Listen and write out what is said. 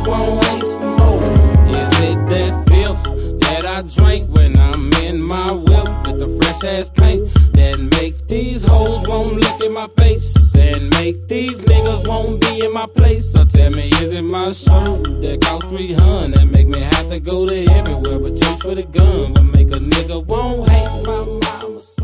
won't hate some more? Is it that filth that I drink when I'm in my whip with the fresh ass paint that make these hoes won't look in my face and make these niggas won't be in my place? So tell me, is it my shirt that cost 300 that make me have to go to everywhere but chase for the gun? But make a nigga won't hate my mama?